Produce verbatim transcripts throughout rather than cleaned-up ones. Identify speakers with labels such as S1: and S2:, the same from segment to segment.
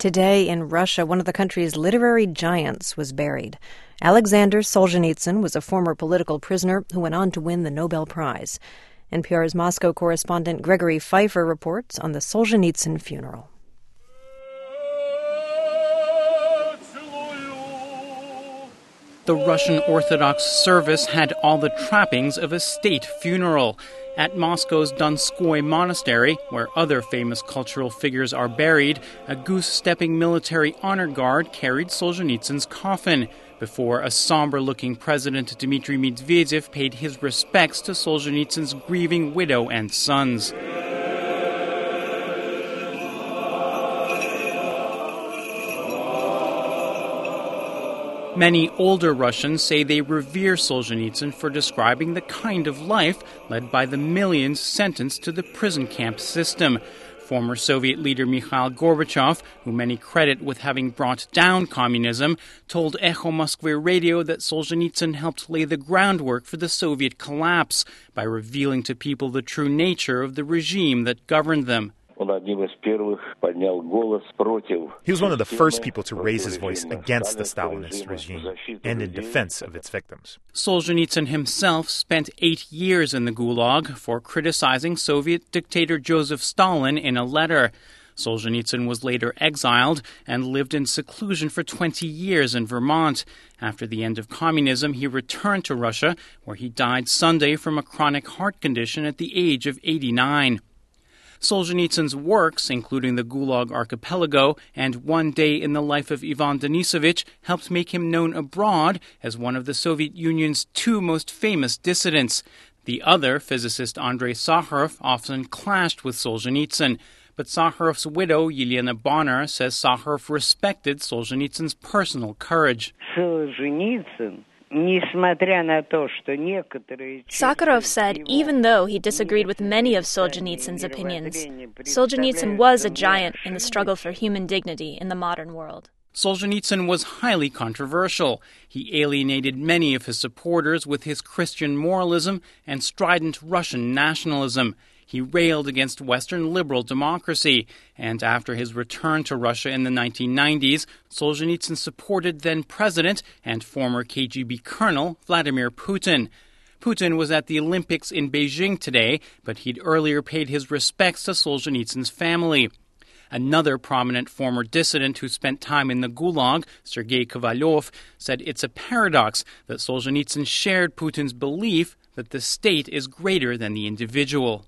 S1: Today in Russia, one of the country's literary giants was buried. Alexander Solzhenitsyn was a former political prisoner who went on to win the Nobel Prize. N P R's Moscow correspondent Gregory Pfeiffer reports on the Solzhenitsyn funeral.
S2: The Russian Orthodox service had all the trappings of a state funeral. At Moscow's Donskoy Monastery, where other famous cultural figures are buried, a goose-stepping military honor guard carried Solzhenitsyn's coffin before a somber-looking President Dmitry Medvedev paid his respects to Solzhenitsyn's grieving widow and sons. Many older Russians say they revere Solzhenitsyn for describing the kind of life led by the millions sentenced to the prison camp system. Former Soviet leader Mikhail Gorbachev, who many credit with having brought down communism, told Echo Moskvy Radio that Solzhenitsyn helped lay the groundwork for the Soviet collapse by revealing to people the true nature of the regime that governed them.
S3: He was one of the first people to raise his voice against the Stalinist regime and in defense of its victims.
S2: Solzhenitsyn himself spent eight years in the Gulag for criticizing Soviet dictator Joseph Stalin in a letter. Solzhenitsyn was later exiled and lived in seclusion for twenty years in Vermont. After the end of communism, he returned to Russia, where he died Sunday from a chronic heart condition at the age of eighty-nine. Solzhenitsyn's works, including the Gulag Archipelago and One Day in the Life of Ivan Denisovich, helped make him known abroad as one of the Soviet Union's two most famous dissidents. The other, physicist Andrei Sakharov, often clashed with Solzhenitsyn. But Sakharov's widow, Yelena Bonner, says Sakharov respected Solzhenitsyn's personal courage.
S4: Solzhenitsyn Sakharov said even though he disagreed with many of Solzhenitsyn's opinions, Solzhenitsyn was a giant in the struggle for human dignity in the modern world.
S2: Solzhenitsyn was highly controversial. He alienated many of his supporters with his Christian moralism and strident Russian nationalism. He railed against Western liberal democracy, and after his return to Russia in the nineteen nineties, Solzhenitsyn supported then-president and former K G B colonel Vladimir Putin. Putin was at the Olympics in Beijing today, but he'd earlier paid his respects to Solzhenitsyn's family. Another prominent former dissident who spent time in the Gulag, Sergei Kovalyov, said it's a paradox that Solzhenitsyn shared Putin's belief that the state is greater than the individual.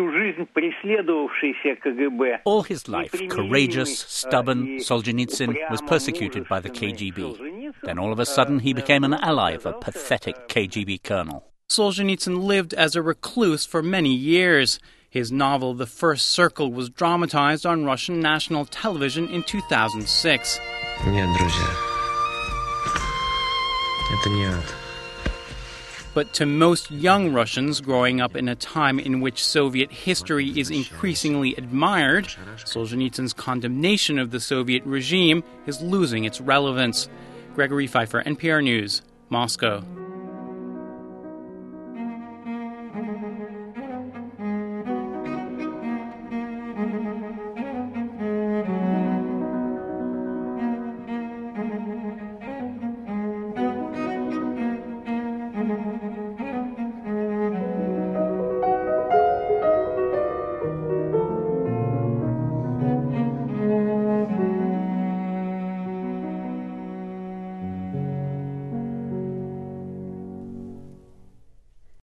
S5: All his life, courageous, stubborn, Solzhenitsyn was persecuted by the K G B. Then all of a sudden he became an ally of a pathetic K G B colonel.
S2: Solzhenitsyn lived as a recluse for many years. His novel The First Circle was dramatized on Russian national television in two thousand six. But to most young Russians growing up in a time in which Soviet history is increasingly admired, Solzhenitsyn's condemnation of the Soviet regime is losing its relevance. Gregory Pfeiffer, N P R News, Moscow.